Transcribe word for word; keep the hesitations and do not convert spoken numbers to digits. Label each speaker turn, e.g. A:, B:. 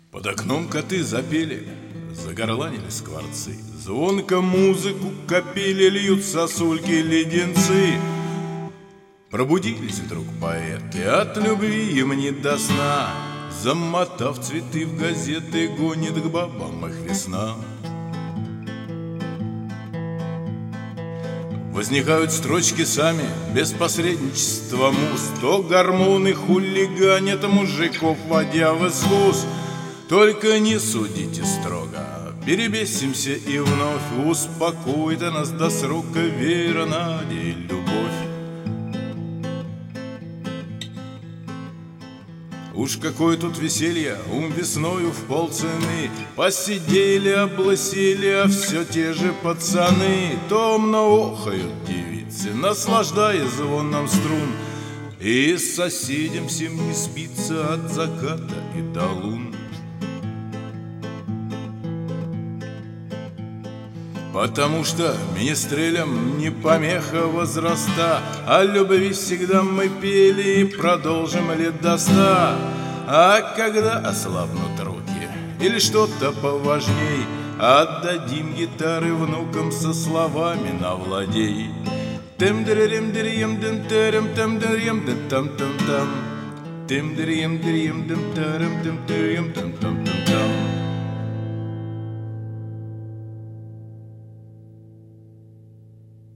A: Под окном коты запели, загорланили скворцы, звонко музыку копили, льют сосульки леденцы. Пробудились вдруг поэты, от любви им не до сна, замотав цветы в газеты, гонит к бабам их весна. Возникают строчки сами, без посредничества муз, то гормоны хулиганят мужиков, водя в искус. Только не судите строго, перебесимся и вновь успокоит нас до срока вера, надя и любовь. Уж какое тут веселье, ум весною в полцены, посидели, облысели, а все те же пацаны. Томно охают девицы, наслаждаясь звоном струн, и соседям всем не спится от заката и до лун. Потому что министрелям не помеха возраста, о любви всегда мы пели и продолжим лет до ста. А когда ослабнут руки или что-то поважней, отдадим гитары внукам со словами навладей. Тем дырем дырем дым терем тем дырем дым там там там. Тем дырем дырем дым терем тем дырем там там там там.